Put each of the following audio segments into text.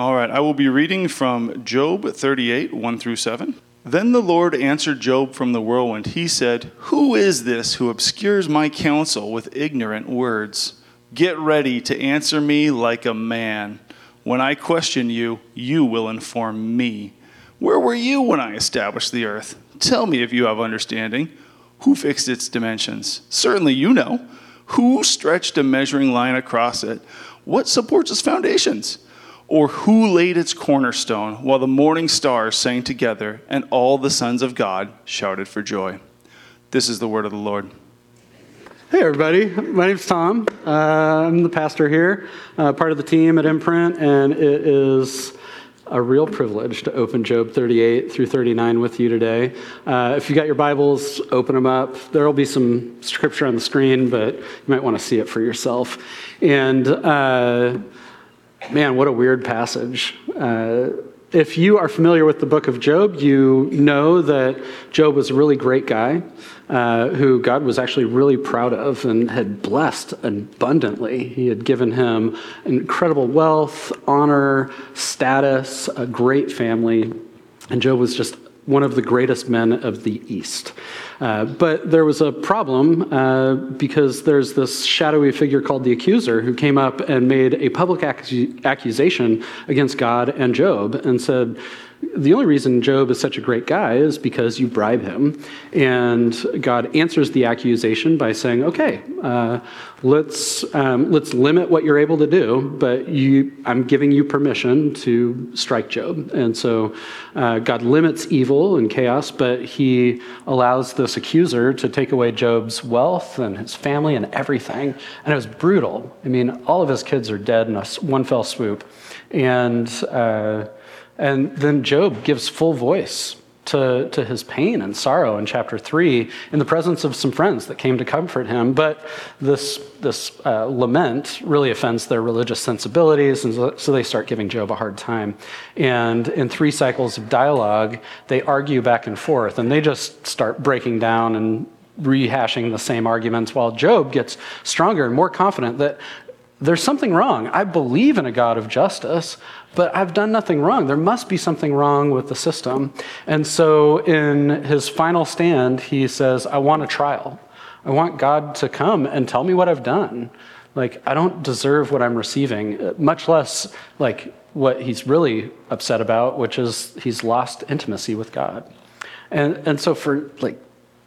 All right, I will be reading from Job 38, 1 through 7. Then the Lord answered Job from the whirlwind. He said, "Who is this who obscures my counsel with ignorant words? Get ready to answer me like a man. When I question you, you will inform me. Where were you when I established the earth? Tell me if you have understanding. Who fixed its dimensions? Certainly you know. Who stretched a measuring line across it? What supports its foundations? Or who laid its cornerstone while the morning stars sang together and all the sons of God shouted for joy?" This is the word of the Lord. Hey everybody, my name's Tom. I'm the pastor here, part of the team at Imprint, and it is a real privilege to open Job 38 through 39 with you today. If you got your Bibles, open them up. There will be some scripture on the screen, but you might want to see it for yourself. And man, what a weird passage. If you are familiar with the book of Job, you know that Job was a really great guy who God was actually really proud of and had blessed abundantly. He had given him incredible wealth, honor, status, a great family, and Job was just one of the greatest men of the East. But there was a problem because there's this shadowy figure called the accuser who came up and made a public accusation against God and Job and said, the only reason Job is such a great guy is because you bribe him. And God answers the accusation by saying, okay, let's limit what you're able to do, but I'm giving you permission to strike Job. And so God limits evil and chaos, but he allows this accuser to take away Job's wealth and his family and everything. And it was brutal. I mean, all of his kids are dead in one fell swoop. And then Job gives full voice to his pain and sorrow in chapter 3 in the presence of some friends that came to comfort him. But this lament really offends their religious sensibilities, and so they start giving Job a hard time. And in 3 cycles of dialogue, they argue back and forth, and they just start breaking down and rehashing the same arguments while Job gets stronger and more confident that there's something wrong. I believe in a God of justice, but I've done nothing wrong. There must be something wrong with the system. And so in his final stand, he says, I want a trial. I want God to come and tell me what I've done. Like, I don't deserve what I'm receiving, much less like what he's really upset about, which is he's lost intimacy with God. And so for like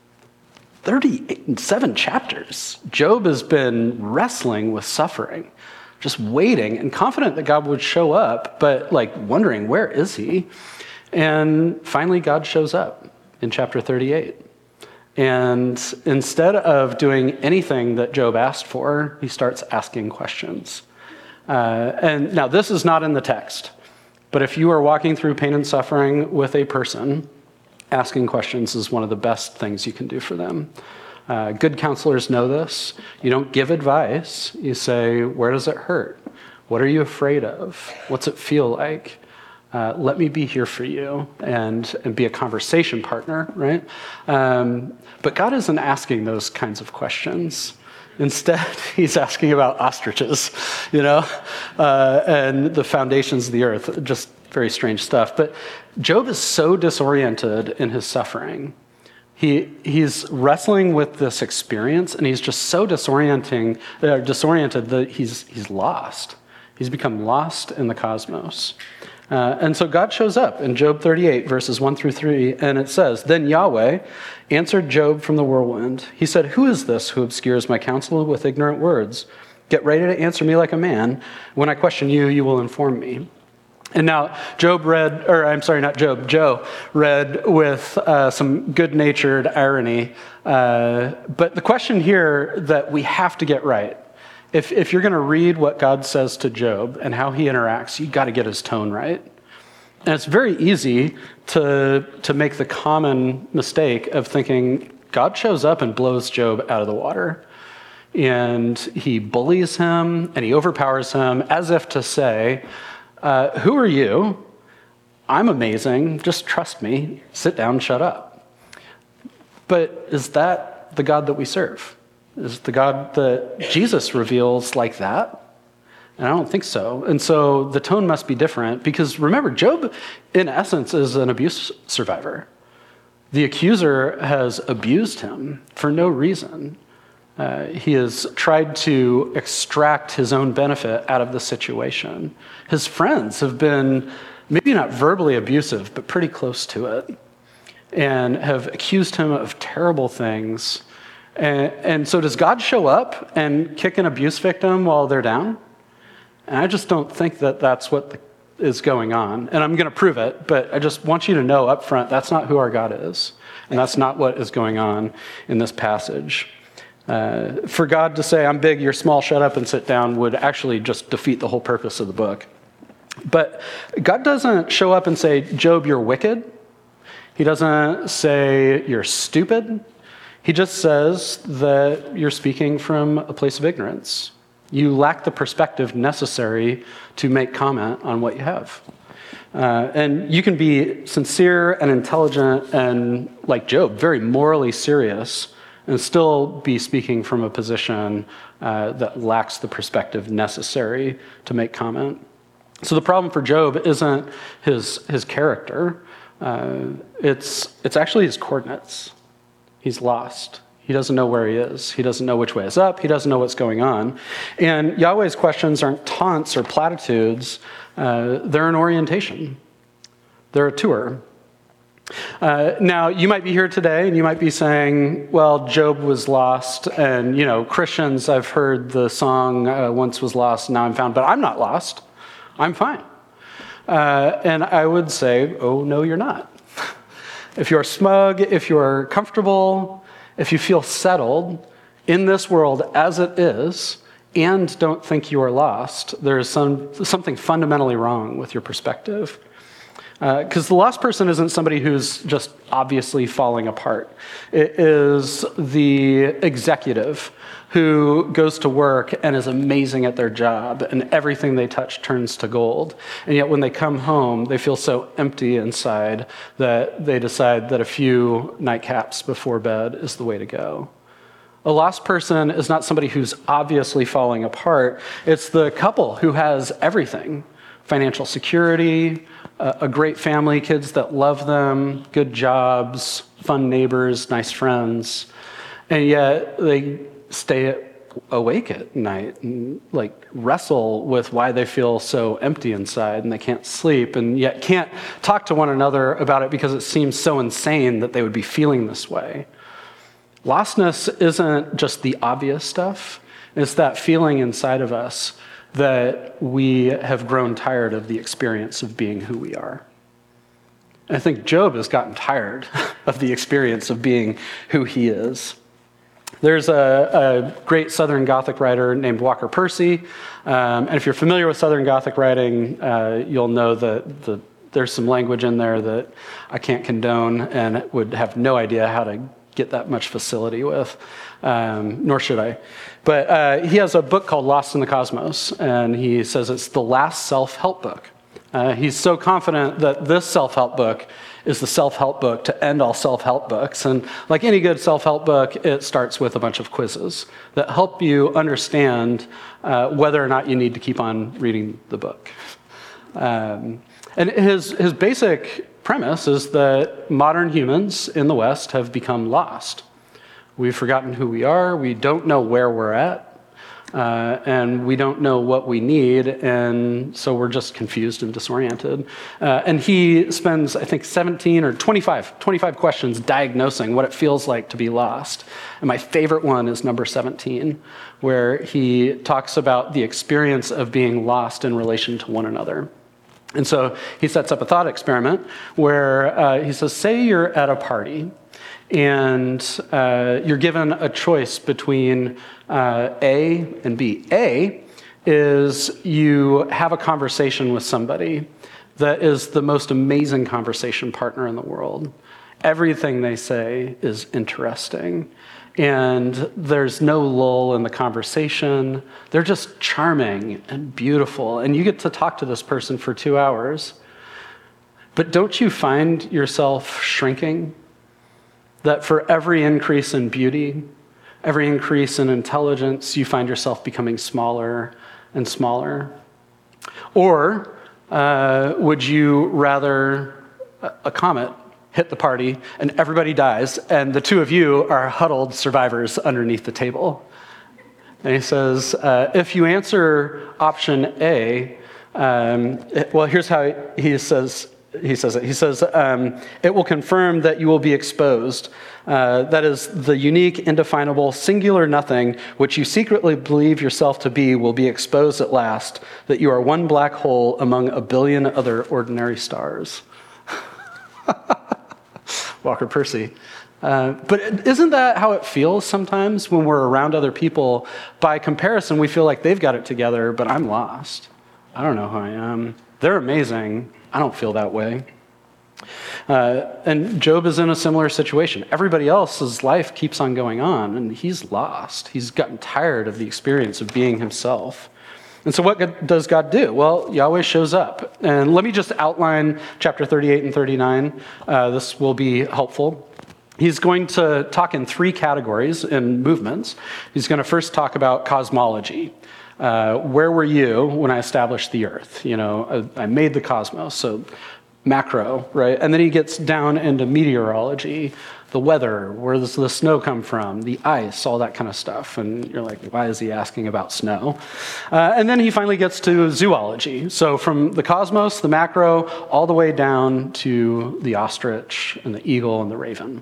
37 chapters, Job has been wrestling with suffering, just waiting and confident that God would show up, but like wondering, where is he? And finally, God shows up in chapter 38. And instead of doing anything that Job asked for, he starts asking questions. And now this is not in the text, but if you are walking through pain and suffering with a person, asking questions is one of the best things you can do for them. Good counselors know this. You don't give advice. You say, where does it hurt? What are you afraid of? What's it feel like? Let me be here for you and be a conversation partner, right? But God isn't asking those kinds of questions. Instead, he's asking about ostriches, and the foundations of the earth, just very strange stuff. But Job is so disoriented in his suffering. He's wrestling with this experience, and he's just so disoriented that he's lost. He's become lost in the cosmos. And so God shows up in Job 38, verses 1 through 3, and it says, Then Yahweh answered Job from the whirlwind. He said, Who is this who obscures my counsel with ignorant words? Get ready to answer me like a man. When I question you, you will inform me. And now Joe read with some good-natured irony. But the question here that we have to get right, if you're going to read what God says to Job and how he interacts, you've got to get his tone right. And it's very easy to make the common mistake of thinking God shows up and blows Job out of the water. And he bullies him and he overpowers him as if to say, who are you? I'm amazing. Just trust me. Sit down, shut up. But is that the God that we serve? Is the God that Jesus reveals like that? And I don't think so. And so the tone must be different because remember, Job, in essence, is an abuse survivor. The accuser has abused him for no reason. He has tried to extract his own benefit out of the situation. His friends have been maybe not verbally abusive, but pretty close to it, and have accused him of terrible things. And so does God show up and kick an abuse victim while they're down? And I just don't think that that's what is going on. And I'm going to prove it, but I just want you to know up front, that's not who our God is. And that's not what is going on in this passage. For God to say, I'm big, you're small, shut up and sit down, would actually just defeat the whole purpose of the book. But God doesn't show up and say, Job, you're wicked. He doesn't say, you're stupid. He just says that you're speaking from a place of ignorance. You lack the perspective necessary to make comment on what you have. And you can be sincere and intelligent and, like Job, very morally serious and still be speaking from a position that lacks the perspective necessary to make comment. So the problem for Job isn't his character. It's actually his coordinates. He's lost. He doesn't know where he is. He doesn't know which way is up. He doesn't know what's going on. And Yahweh's questions aren't taunts or platitudes. They're an orientation. They're a tour. Now, you might be here today and you might be saying, well, Job was lost. And, Christians, I've heard the song, once was lost, now I'm found. But I'm not lost. I'm fine. And I would say, oh, no, you're not. If you're smug, if you're comfortable, if you feel settled in this world as it is and don't think you are lost, there is something fundamentally wrong with your perspective. Because the lost person isn't somebody who's just obviously falling apart. It is the executive who goes to work and is amazing at their job, and everything they touch turns to gold. And yet when they come home, they feel so empty inside that they decide that a few nightcaps before bed is the way to go. A lost person is not somebody who's obviously falling apart. It's the couple who has everything: financial security, a great family, kids that love them, good jobs, fun neighbors, nice friends, and yet they stay awake at night and wrestle with why they feel so empty inside and they can't sleep and yet can't talk to one another about it because it seems so insane that they would be feeling this way. Lostness isn't just the obvious stuff. It's that feeling inside of us that we have grown tired of the experience of being who we are. And I think Job has gotten tired of the experience of being who he is. There's a great Southern Gothic writer named Walker Percy. And if you're familiar with Southern Gothic writing, you'll know that there's some language in there that I can't condone and would have no idea how to get that much facility with, nor should I. But he has a book called Lost in the Cosmos, and he says it's the last self-help book. He's so confident that this self-help book is the self-help book to end all self-help books. And like any good self-help book, it starts with a bunch of quizzes that help you understand whether or not you need to keep on reading the book. And his basic premise is that modern humans in the West have become lost. We've forgotten who we are, we don't know where we're at, and we don't know what we need, and so we're just confused and disoriented. And he spends, I think, 17 or 25 questions diagnosing what it feels like to be lost. And my favorite one is number 17, where he talks about the experience of being lost in relation to one another. And so he sets up a thought experiment where he says, say you're at a party and you're given a choice between A and B. A is you have a conversation with somebody that is the most amazing conversation partner in the world. Everything they say is interesting, and there's no lull in the conversation. They're just charming and beautiful, and you get to talk to this person for 2 hours. But don't you find yourself shrinking? That for every increase in beauty, every increase in intelligence, you find yourself becoming smaller and smaller? Or would you rather a comet hit the party and everybody dies and the two of you are huddled survivors underneath the table? And he says, if you answer option A, well, here's how he says it. He says, it will confirm that you will be exposed. That is, the unique, indefinable, singular nothing, which you secretly believe yourself to be, will be exposed at last, that you are one black hole among a billion other ordinary stars. Walker Percy. But isn't that how it feels sometimes when we're around other people? By comparison, we feel like they've got it together, but I'm lost. I don't know who I am. They're amazing. I don't feel that way. And Job is in a similar situation. Everybody else's life keeps on going on, and he's lost. He's gotten tired of the experience of being himself. And so what does God do? Well, Yahweh shows up. And let me just outline chapter 38 and 39. This will be helpful. He's going to talk in three categories in movements. He's going to first talk about cosmology. Where were you when I established the earth? You know, I made the cosmos, so macro, right? And then he gets down into meteorology, the weather, where does the snow come from, the ice, all that kind of stuff. And you're like, why is he asking about snow? And then he finally gets to zoology. So from the cosmos, the macro, all the way down to the ostrich and the eagle and the raven.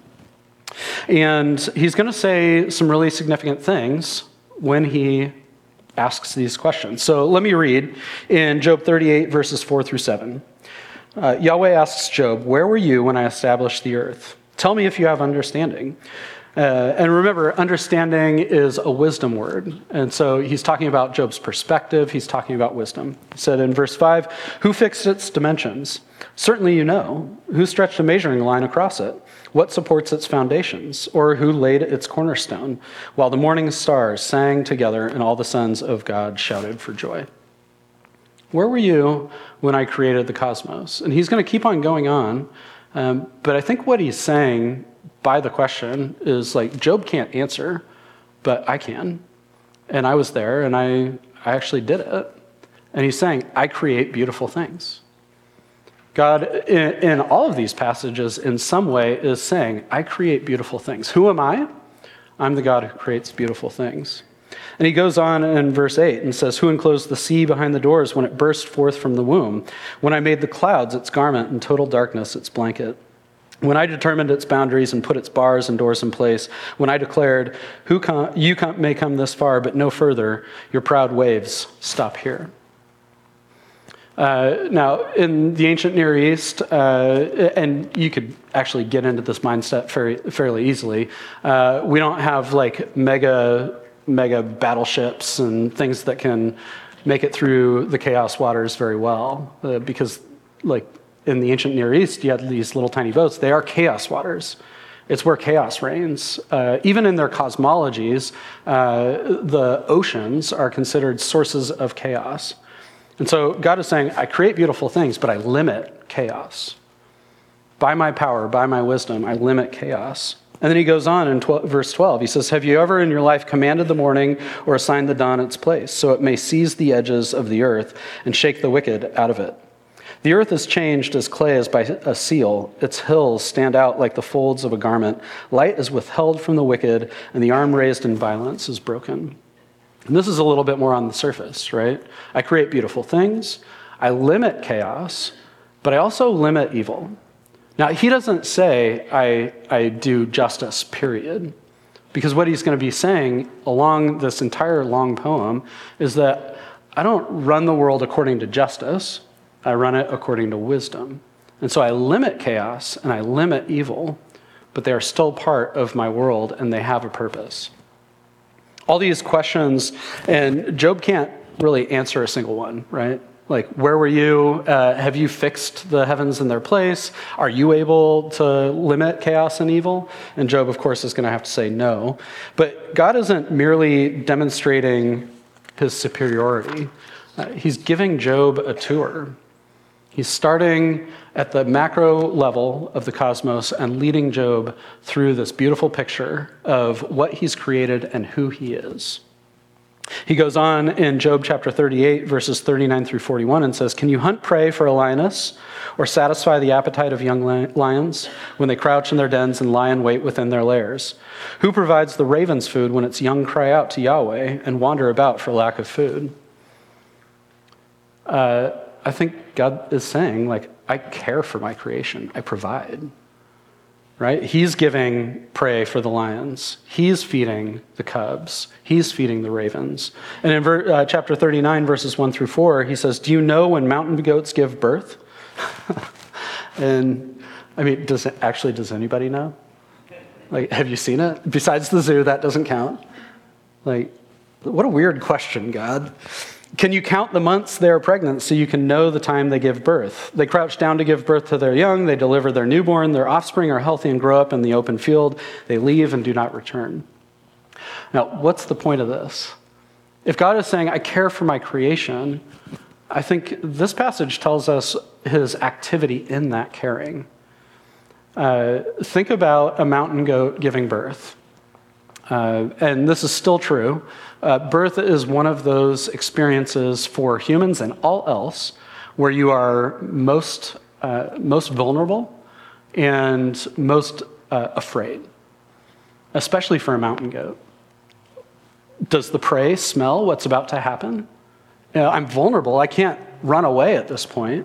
And he's going to say some really significant things when he asks these questions. So let me read in Job 38, verses 4 through 7. Yahweh asks Job, where were you when I established the earth? Tell me if you have understanding. And remember, understanding is a wisdom word. And so he's talking about Job's perspective. He's talking about wisdom. He said in verse 5, who fixed its dimensions? Certainly you know. Who stretched a measuring line across it? What supports its foundations? Or who laid its cornerstone? While the morning stars sang together and all the sons of God shouted for joy. Where were you when I created the cosmos? And he's going to keep on going on. But I think what he's saying by the question is like, Job can't answer, but I can. And I was there, and I actually did it. And he's saying, I create beautiful things. God, in all of these passages, in some way, is saying, I create beautiful things. Who am I? I'm the God who creates beautiful things. And he goes on in verse 8 and says, who enclosed the sea behind the doors when it burst forth from the womb? When I made the clouds its garment and total darkness its blanket? When I determined its boundaries and put its bars and doors in place? When I declared, you may come this far, but no further, your proud waves stop here. Now, in the ancient Near East, and you could actually get into this mindset fairly easily, we don't have like mega battleships and things that can make it through the chaos waters very well, because like in the ancient Near East, you had these little tiny boats. They are chaos waters. It's where chaos reigns. Even in their cosmologies, the oceans are considered sources of chaos. And so God is saying, I create beautiful things, but I limit chaos. By my power, by my wisdom, I limit chaos. And then he goes on in verse 12. He says, have you ever in your life commanded the morning or assigned the dawn its place, so it may seize the edges of the earth and shake the wicked out of it? The earth is changed as clay is by a seal. Its hills stand out like the folds of a garment. Light is withheld from the wicked, and the arm raised in violence is broken. And this is a little bit more on the surface, right? I create beautiful things. I limit chaos, but I also limit evil. Now, he doesn't say I do justice, period. Because what he's going to be saying along this entire long poem is that I don't run the world according to justice. I run it according to wisdom. And so I limit chaos and I limit evil, but they are still part of my world and they have a purpose. All these questions, and Job can't really answer a single one, right? Like, where were you? Have you fixed the heavens in their place? Are you able to limit chaos and evil? And Job, of course, is going to have to say no. But God isn't merely demonstrating his superiority. He's giving Job a tour. He's starting at the macro level of the cosmos and leading Job through this beautiful picture of what he's created and who he is. He goes on in Job chapter 38, verses 39 through 41, and says, "Can you hunt prey for a lioness or satisfy the appetite of young lions when they crouch in their dens and lie in wait within their lairs? Who provides the ravens food when its young cry out to Yahweh and wander about for lack of food?" I think God is saying, like, I care for my creation. I provide. Right? He's giving prey for the lions. He's feeding the cubs. He's feeding the ravens. And in chapter 39, verses 1 through 4, he says, "Do you know when mountain goats give birth?" And, I mean, does anybody know? Like, have you seen it? Besides the zoo, that doesn't count. Like, what a weird question, God. "Can you count the months they are pregnant so you can know the time they give birth? They crouch down to give birth to their young. They deliver their newborn. Their offspring are healthy and grow up in the open field. They leave and do not return." Now, what's the point of this? If God is saying, I care for my creation, I think this passage tells us his activity in that caring. Think about a mountain goat giving birth. And this is still true. Birth is one of those experiences for humans and all else where you are most vulnerable and most afraid, especially for a mountain goat. Does the prey smell what's about to happen? I'm vulnerable. I can't run away at this point.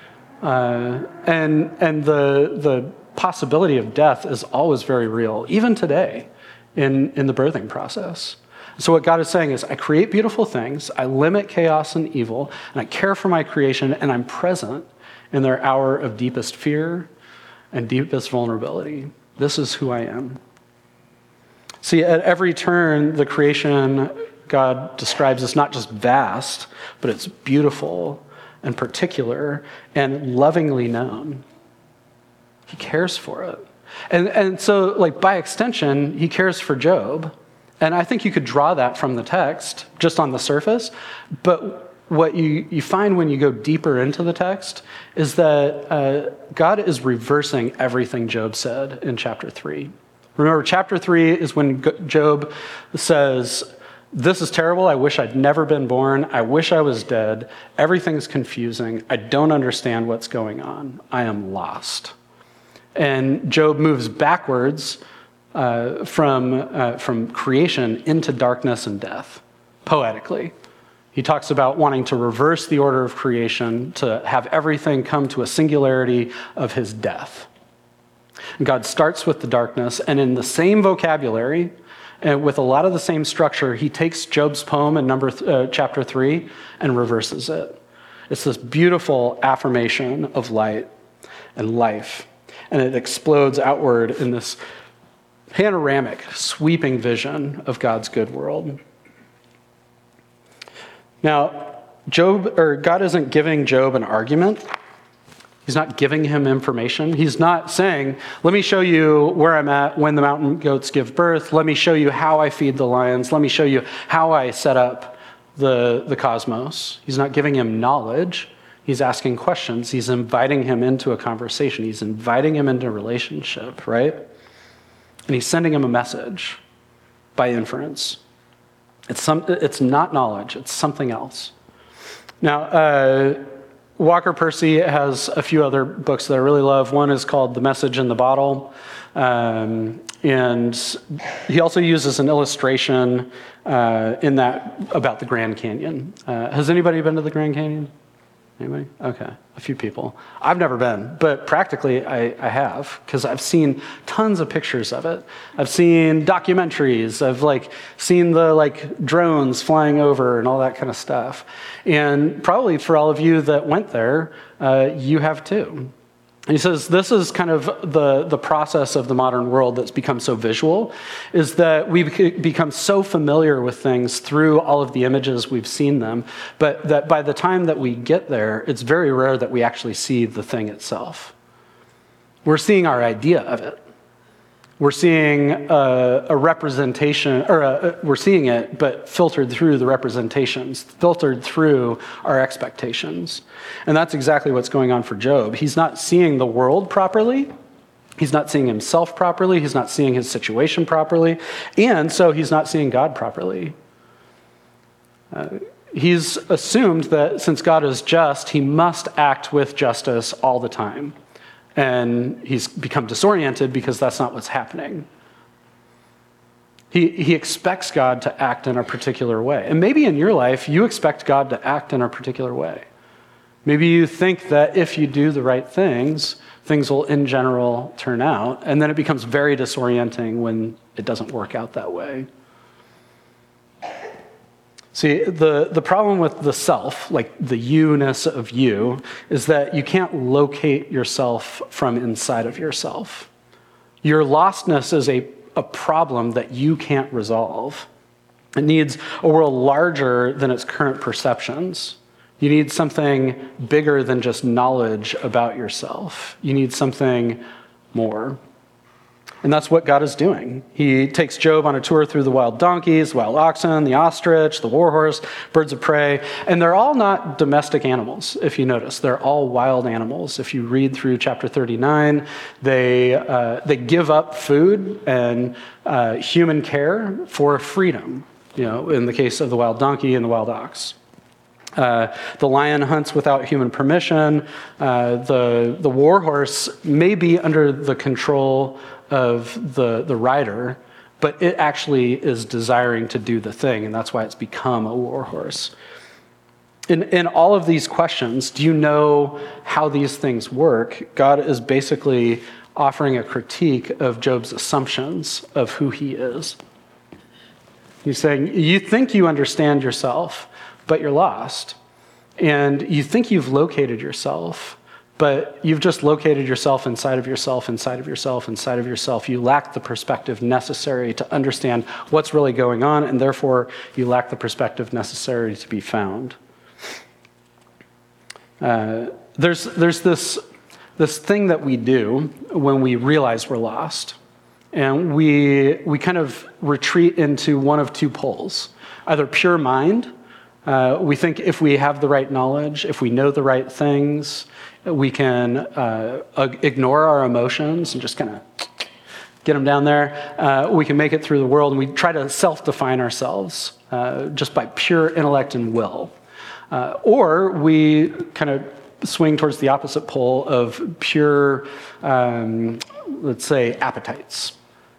And the possibility of death is always very real, even today in the birthing process. So what God is saying is, I create beautiful things, I limit chaos and evil, and I care for my creation, and I'm present in their hour of deepest fear and deepest vulnerability. This is who I am. See, at every turn, the creation God describes as not just vast, but it's beautiful and particular and lovingly known. He cares for it. And so, like, by extension, he cares for Job. And I think you could draw that from the text, just on the surface. But what you find when you go deeper into the text is that God is reversing everything Job said in chapter 3. Remember, chapter 3 is when Job says, "This is terrible. I wish I'd never been born. I wish I was dead. Everything's confusing. I don't understand what's going on. I am lost." And Job moves backwards from creation into darkness and death, poetically. He talks about wanting to reverse the order of creation, to have everything come to a singularity of his death. And God starts with the darkness, and in the same vocabulary, and with a lot of the same structure, he takes Job's poem in chapter 3 and reverses it. It's this beautiful affirmation of light and life. And it explodes outward in this panoramic, sweeping vision of God's good world. Now, God isn't giving Job an argument. He's not giving him information. He's not saying, let me show you where I'm at when the mountain goats give birth. Let me show you how I feed the lions. Let me show you how I set up the cosmos. He's not giving him knowledge. He's asking questions. He's inviting him into a conversation. He's inviting him into a relationship, right? And he's sending him a message by inference. It's not knowledge. It's something else. Now, Walker Percy has a few other books that I really love. One is called The Message in the Bottle. And he also uses an illustration in that about the Grand Canyon. Has anybody been to the Grand Canyon? Anybody? Okay, a few people. I've never been, but practically I have, because I've seen tons of pictures of it. I've seen documentaries. I've seen the drones flying over and all that kind of stuff. And probably for all of you that went there, you have too. And he says this is kind of the process of the modern world that's become so visual, is that we become so familiar with things through all of the images we've seen them, but that by the time that we get there, it's very rare that we actually see the thing itself. We're seeing our idea of it. We're seeing a representation, or we're seeing it, but filtered through the representations, filtered through our expectations. And that's exactly what's going on for Job. He's not seeing the world properly. He's not seeing himself properly. He's not seeing his situation properly. And so he's not seeing God properly. He's assumed that since God is just, he must act with justice all the time. And he's become disoriented because that's not what's happening. He expects God to act in a particular way. And maybe in your life, you expect God to act in a particular way. Maybe you think that if you do the right things, things will in general turn out. And then it becomes very disorienting when it doesn't work out that way. See, the problem with the self, like the you-ness of you, is that you can't locate yourself from inside of yourself. Your lostness is a problem that you can't resolve. It needs a world larger than its current perceptions. You need something bigger than just knowledge about yourself. You need something more. And that's what God is doing. He takes Job on a tour through the wild donkeys, the wild oxen, the ostrich, the warhorse, birds of prey. And they're all not domestic animals, if you notice. They're all wild animals. If you read through chapter 39, they give up food and human care for freedom, in the case of the wild donkey and the wild ox. The lion hunts without human permission. The warhorse may be under the control of the rider, but it actually is desiring to do the thing, and that's why it's become a warhorse. In all of these questions, do you know how these things work? God is basically offering a critique of Job's assumptions of who he is. He's saying, you think you understand yourself, but you're lost. And you think you've located yourself, but you've just located yourself inside of yourself, inside of yourself, inside of yourself. You lack the perspective necessary to understand what's really going on, and therefore you lack the perspective necessary to be found. There's this thing that we do when we realize we're lost. And we kind of retreat into one of two poles, either pure mind. We think if we have the right knowledge, if we know the right things, we can ignore our emotions and just kind of get them down there. We can make it through the world, and we try to self-define ourselves just by pure intellect and will. Or we kind of swing towards the opposite pole of pure, let's say, appetites.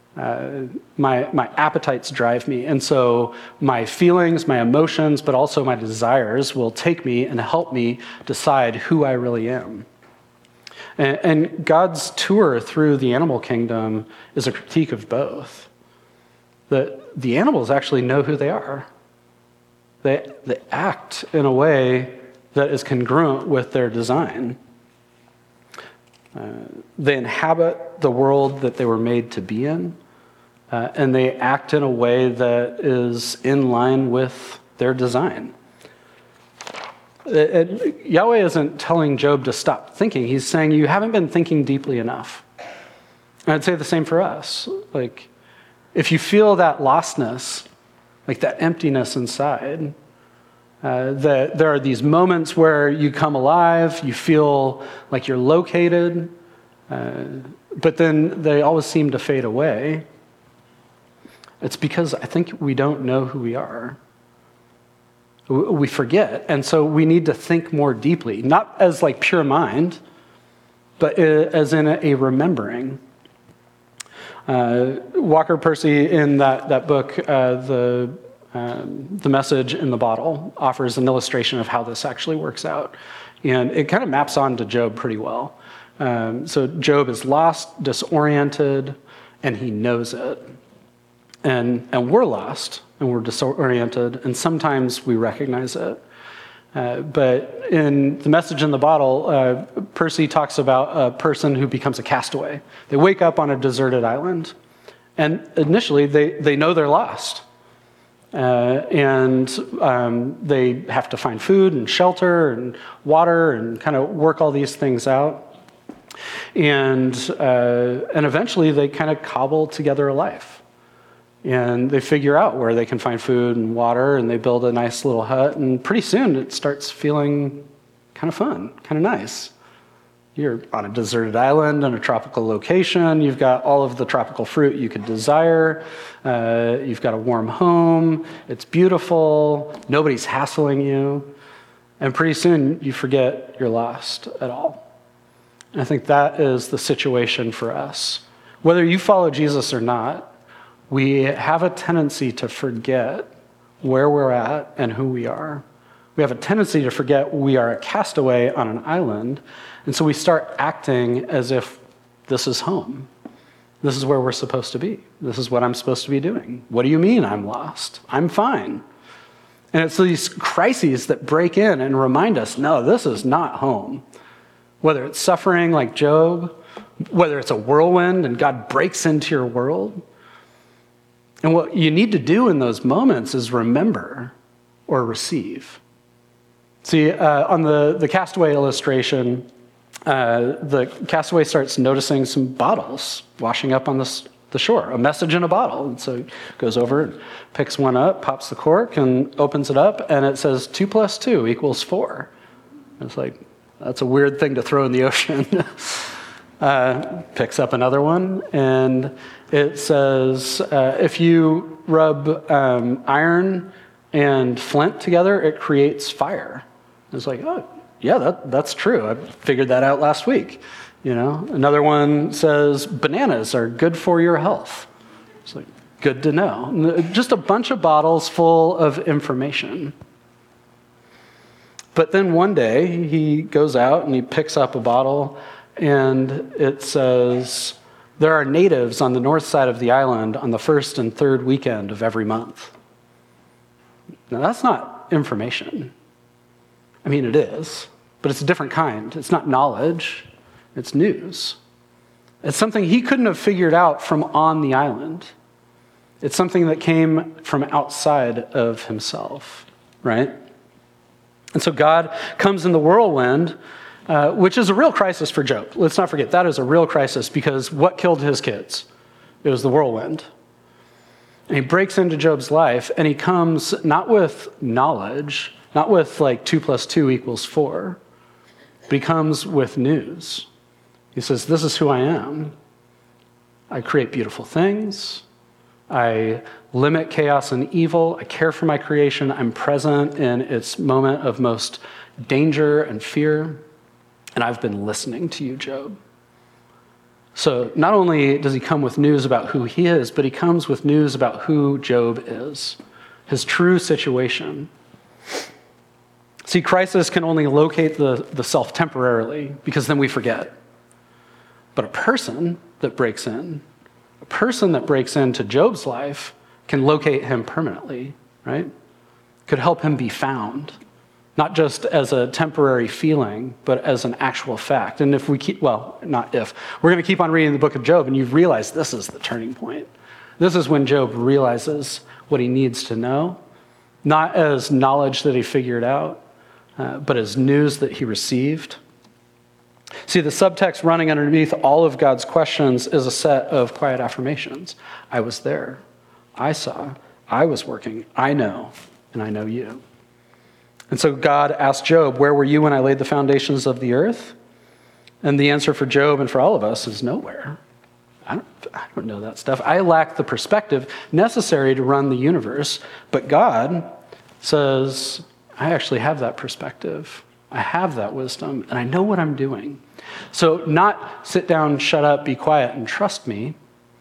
My appetites drive me, and so my feelings, my emotions, but also my desires will take me and help me decide who I really am. And God's tour through the animal kingdom is a critique of both. The animals actually know who they are. They act in a way that is congruent with their design. They inhabit the world that they were made to be in. And they act in a way that is in line with their design. Yahweh isn't telling Job to stop thinking. He's saying, you haven't been thinking deeply enough. And I'd say the same for us. Like, if you feel that lostness, like that emptiness inside, that there are these moments where you come alive, you feel like you're located, but then they always seem to fade away. It's because I think we don't know who we are. We forget, and so we need to think more deeply, not as like pure mind, but as in a remembering. Walker Percy, in that book, The Message in the Bottle, offers an illustration of how this actually works out, and it kind of maps onto Job pretty well. So Job is lost, disoriented, and he knows it. And we're lost, and we're disoriented, and sometimes we recognize it. But in The Message in the Bottle, Percy talks about a person who becomes a castaway. They wake up on a deserted island, and initially they know they're lost. And they have to find food and shelter and water and kind of work all these things out. And eventually they kind of cobble together a life. And they figure out where they can find food and water, and they build a nice little hut, and pretty soon it starts feeling kind of fun, kind of nice. You're on a deserted island in a tropical location. You've got all of the tropical fruit you could desire. You've got a warm home. It's beautiful. Nobody's hassling you. And pretty soon you forget you're lost at all. And I think that is the situation for us. Whether you follow Jesus or not, we have a tendency to forget where we're at and who we are. We have a tendency to forget we are a castaway on an island, and so we start acting as if this is home. This is where we're supposed to be. This is what I'm supposed to be doing. What do you mean I'm lost? I'm fine. And it's these crises that break in and remind us, no, this is not home. Whether it's suffering like Job, whether it's a whirlwind and God breaks into your world. And what you need to do in those moments is remember or receive. See, on the castaway illustration, the castaway starts noticing some bottles washing up on the shore, a message in a bottle. And so he goes over and picks one up, pops the cork, and opens it up, and it says 2 + 2 = 4. And it's like, that's a weird thing to throw in the ocean. Picks up another one, and it says, if you rub iron and flint together, it creates fire. It's like, oh, yeah, that's true. I figured that out last week. Another one says bananas are good for your health. It's like, good to know. Just a bunch of bottles full of information. But then one day he goes out and he picks up a bottle, and it says, there are natives on the north side of the island on the first and third weekend of every month. Now, that's not information. I mean, it is, but it's a different kind. It's not knowledge. It's news. It's something he couldn't have figured out from on the island. It's something that came from outside of himself, right? And so God comes in the whirlwind, which is a real crisis for Job. Let's not forget, that is a real crisis, because what killed his kids? It was the whirlwind. And he breaks into Job's life, and he comes not with knowledge, not with like 2 + 2 = 4, but he comes with news. He says, this is who I am. I create beautiful things. I limit chaos and evil. I care for my creation. I'm present in its moment of most danger and fear. And I've been listening to you, Job. So not only does he come with news about who he is, but he comes with news about who Job is, his true situation. See, crisis can only locate the self temporarily, because then we forget. But a person that breaks into Job's life can locate him permanently, right? Could help him be found, not just as a temporary feeling, but as an actual fact. And if we keep, well, not if, we're going to keep on reading the book of Job, and you realize this is the turning point. This is when Job realizes what he needs to know, not as knowledge that he figured out, but as news that he received. See, the subtext running underneath all of God's questions is a set of quiet affirmations. I was there. I saw. I was working. I know. And I know you. And so God asked Job, where were you when I laid the foundations of the earth? And the answer for Job and for all of us is nowhere. I don't know that stuff. I lack the perspective necessary to run the universe. But God says, I actually have that perspective. I have that wisdom, and I know what I'm doing. So not sit down, shut up, be quiet, and trust me.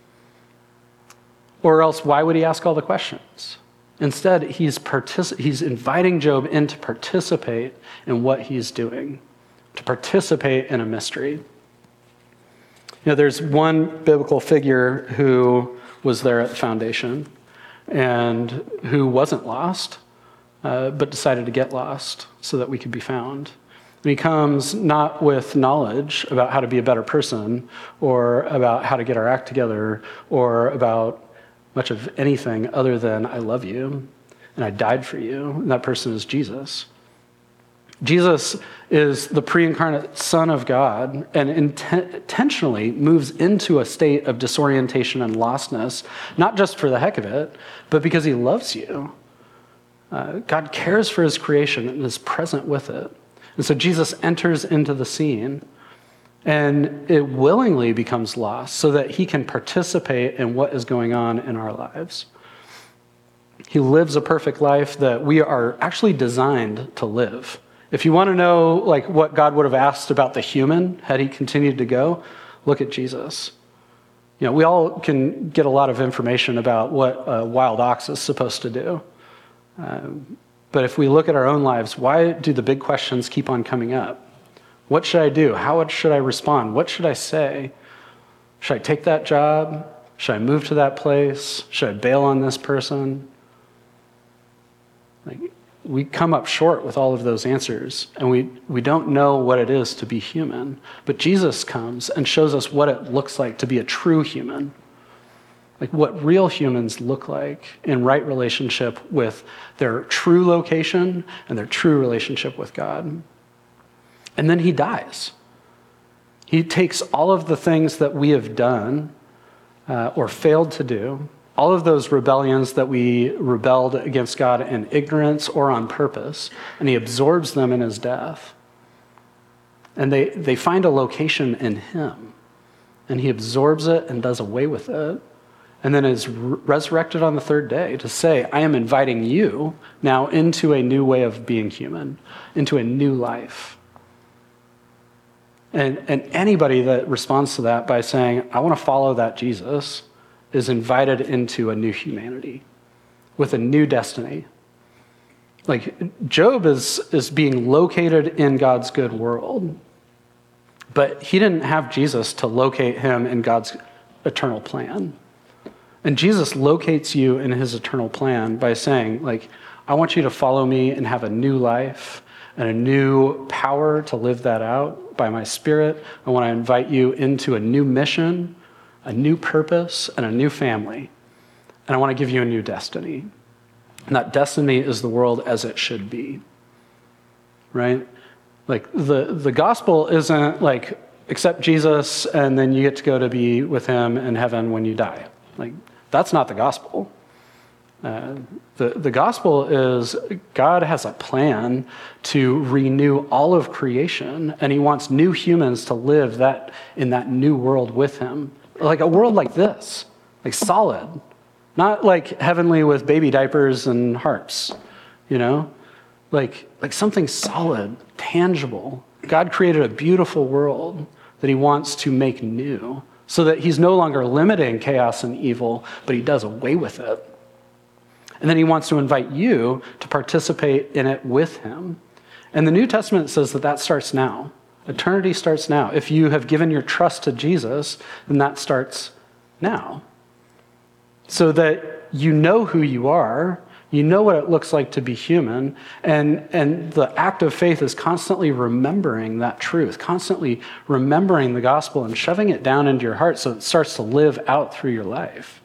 Or else, why would he ask all the questions? Instead, he's inviting Job in to participate in what he's doing, to participate in a mystery. There's one biblical figure who was there at the foundation and who wasn't lost, but decided to get lost so that we could be found. And he comes not with knowledge about how to be a better person or about how to get our act together or about much of anything other than I love you and I died for you, and that person is Jesus. Jesus is the pre-incarnate Son of God and intentionally moves into a state of disorientation and lostness, not just for the heck of it, but because he loves you. God cares for his creation and is present with it. And so Jesus enters into the scene And it willingly becomes lost so that he can participate in what is going on in our lives. He lives a perfect life that we are actually designed to live. If you want to know like what God would have asked about the human had he continued to go, look at Jesus. You know, we all can get a lot of information about what a wild ox is supposed to do. But if we look at our own lives, why do the big questions keep on coming up? What should I do? How should I respond? What should I say? Should I take that job? Should I move to that place? Should I bail on this person? Like, we come up short with all of those answers, and we don't know what it is to be human. But Jesus comes and shows us what it looks like to be a true human, like what real humans look like in right relationship with their true location and their true relationship with God. And then he dies. He takes all of the things that we have done or failed to do, all of those rebellions that we rebelled against God in ignorance or on purpose, and he absorbs them in his death. And they find a location in him, and he absorbs it and does away with it, and then is resurrected on the third day to say, I am inviting you now into a new way of being human, into a new life. And anybody that responds to that by saying, I want to follow that Jesus, is invited into a new humanity with a new destiny. Like Job is being located in God's good world, but he didn't have Jesus to locate him in God's eternal plan. And Jesus locates you in his eternal plan by saying, like, I want you to follow me and have a new life and a new power to live that out by my Spirit. I want to invite you into a new mission, a new purpose, and a new family. And I want to give you a new destiny. And that destiny is the world as it should be. Right? Like the gospel isn't like, accept Jesus and then you get to go to be with him in heaven when you die. Like, that's not the gospel. The gospel is God has a plan to renew all of creation, and he wants new humans to live in that new world with him. Like a world like this, like solid, not like heavenly with baby diapers and harps, you know? Like something solid, tangible. God created a beautiful world that he wants to make new so that he's no longer limiting chaos and evil, but he does away with it. And then he wants to invite you to participate in it with him. And the New Testament says that starts now. Eternity starts now. If you have given your trust to Jesus, then that starts now. So that you know who you are, you know what it looks like to be human, and the act of faith is constantly remembering that truth, constantly remembering the gospel and shoving it down into your heart so it starts to live out through your life.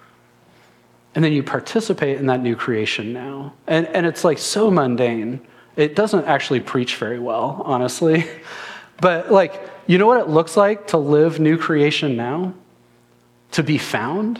And then you participate in that new creation now. And it's like so mundane. It doesn't actually preach very well, honestly. But like, you know what it looks like to live new creation now? To be found?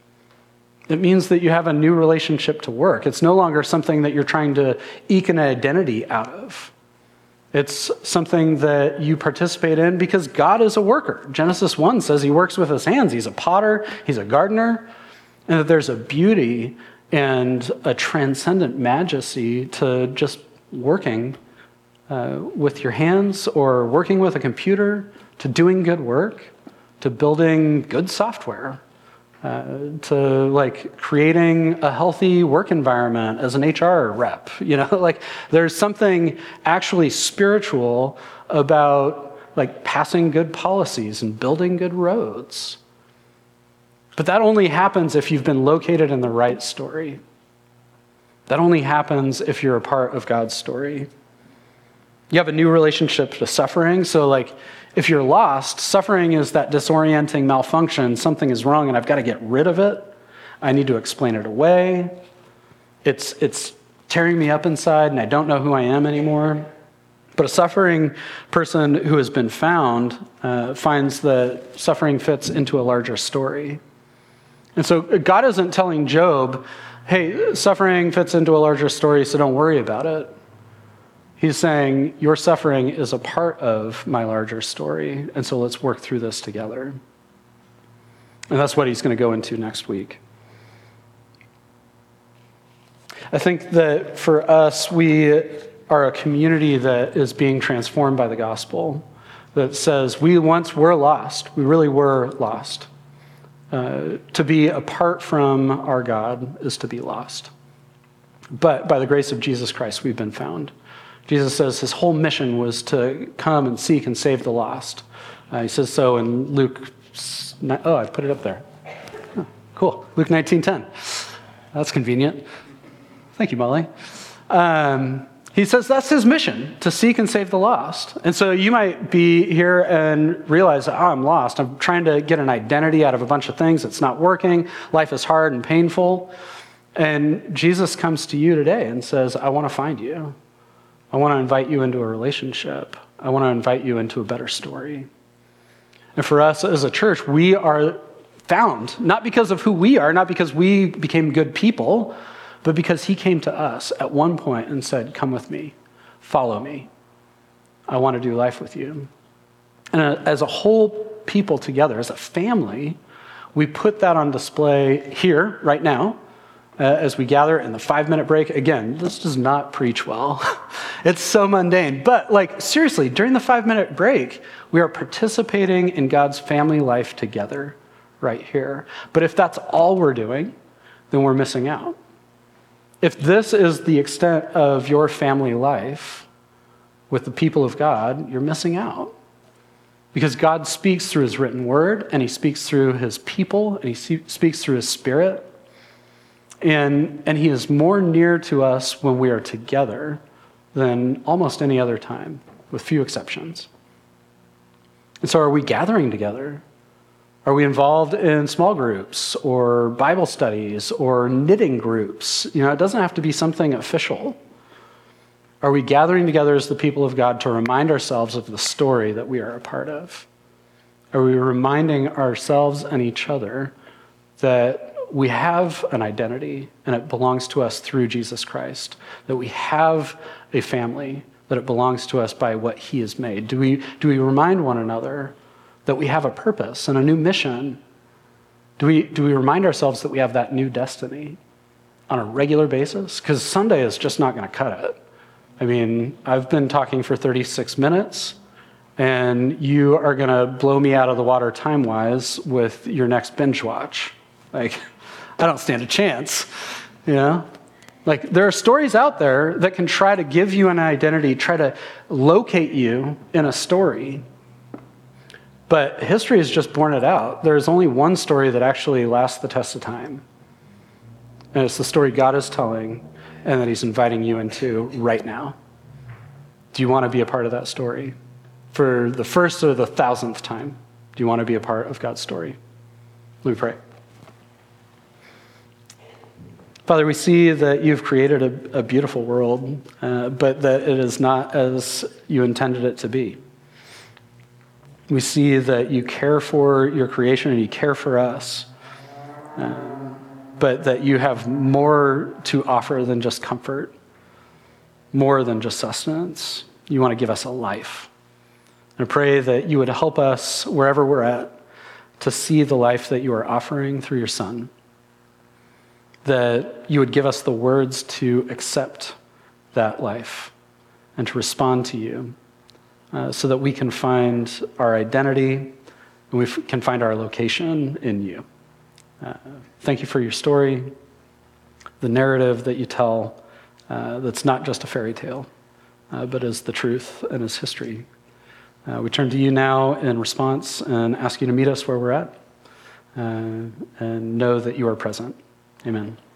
It means that you have a new relationship to work. It's no longer something that you're trying to eke an identity out of. It's something that you participate in because God is a worker. Genesis 1 says he works with his hands. He's a potter, he's a gardener. And that there's a beauty and a transcendent majesty to just working with your hands or working with a computer, to doing good work, to building good software, to like creating a healthy work environment as an HR rep. You know, like there's something actually spiritual about like passing good policies and building good roads. But that only happens if you've been located in the right story. That only happens if you're a part of God's story. You have a new relationship to suffering. So like, if you're lost, suffering is that disorienting malfunction. Something is wrong and I've got to get rid of it. I need to explain it away. It's tearing me up inside and I don't know who I am anymore. But a suffering person who has been found finds that suffering fits into a larger story. And so God isn't telling Job, hey, suffering fits into a larger story, so don't worry about it. He's saying, your suffering is a part of my larger story, and so let's work through this together. And that's what he's going to go into next week. I think that for us, we are a community that is being transformed by the gospel, that says we once were lost. We really were lost. To be apart from our God is to be lost. But by the grace of Jesus Christ, we've been found. Jesus says his whole mission was to come and seek and save the lost. He says so in Luke. Oh, I put it up there. Oh, cool. Luke 19:10. That's convenient. Thank you, Molly. He says that's his mission, to seek and save the lost. And so you might be here and realize, I'm lost. I'm trying to get an identity out of a bunch of things. It's not working. Life is hard and painful. And Jesus comes to you today and says, I want to find you. I want to invite you into a relationship. I want to invite you into a better story. And for us as a church, we are found, not because of who we are, not because we became good people, but because he came to us at one point and said, come with me, follow me. I want to do life with you. And as a whole people together, as a family, we put that on display here, right now, as we gather in the 5-minute break. Again, this does not preach well. It's so mundane. But seriously, during the 5-minute break, we are participating in God's family life together right here. But if that's all we're doing, then we're missing out. If this is the extent of your family life with the people of God, you're missing out. Because God speaks through his written word, and he speaks through his people, and he speaks through his spirit. And he is more near to us when we are together than almost any other time, with few exceptions. And so are we gathering together? Are we involved in small groups or Bible studies or knitting groups? It doesn't have to be something official. Are we gathering together as the people of God to remind ourselves of the story that we are a part of? Are we reminding ourselves and each other that we have an identity and it belongs to us through Jesus Christ, that we have a family, that it belongs to us by what he has made? Do we remind one another that we have a purpose and a new mission? Do we remind ourselves that we have that new destiny on a regular basis? Because Sunday is just not going to cut it. I mean, I've been talking for 36 minutes, and you are going to blow me out of the water time-wise with your next binge watch. I don't stand a chance, There are stories out there that can try to give you an identity, try to locate you in a story. But history has just borne it out. There's only one story that actually lasts the test of time. And it's the story God is telling and that he's inviting you into right now. Do you want to be a part of that story? For the first or the 1,000th time, do you want to be a part of God's story? Let me pray. Father, we see that you've created a beautiful world, but that it is not as you intended it to be. We see that you care for your creation and you care for us, but that you have more to offer than just comfort, more than just sustenance. You want to give us a life. And I pray that you would help us wherever we're at to see the life that you are offering through your Son, that you would give us the words to accept that life and to respond to you, so that we can find our identity and we can find our location in you. Thank you for your story, the narrative that you tell that's not just a fairy tale, but is the truth and is history. We turn to you now in response and ask you to meet us where we're at, and know that you are present. Amen.